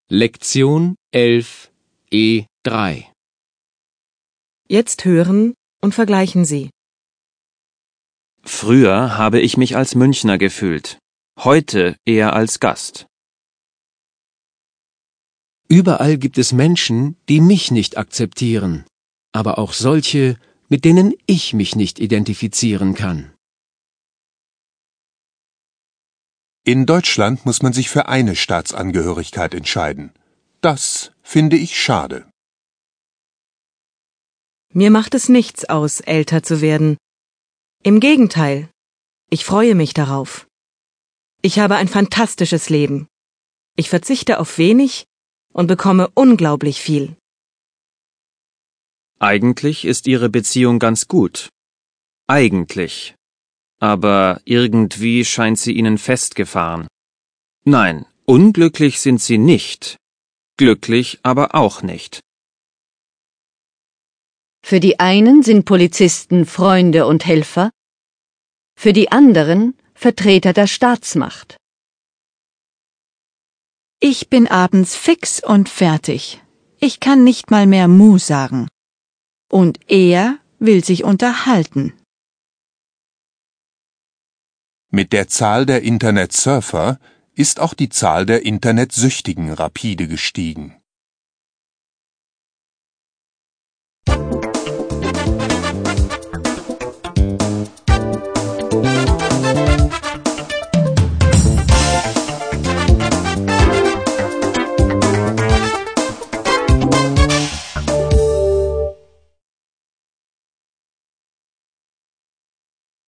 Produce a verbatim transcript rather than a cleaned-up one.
Lektion elf E drei. Jetzt hören und vergleichen Sie. Früher habe ich mich als Münchner gefühlt, heute eher als Gast. Überall gibt es Menschen, die mich nicht akzeptieren, aber auch solche, mit denen ich mich nicht identifizieren kann. In Deutschland muss man sich für eine Staatsangehörigkeit entscheiden. Das finde ich schade. Mir macht es nichts aus, älter zu werden. Im Gegenteil, ich freue mich darauf. Ich habe ein fantastisches Leben. Ich verzichte auf wenig und bekomme unglaublich viel. Eigentlich ist Ihre Beziehung ganz gut. Eigentlich. Aber irgendwie scheint sie Ihnen festgefahren. Nein, unglücklich sind Sie nicht. Glücklich aber auch nicht. Für die einen sind Polizisten Freunde und Helfer, für die anderen Vertreter der Staatsmacht. Ich bin abends fix und fertig. Ich kann nicht mal mehr Mu sagen. Und er will sich unterhalten. Mit der Zahl der Internetsurfer ist auch die Zahl der Internetsüchtigen rapide gestiegen.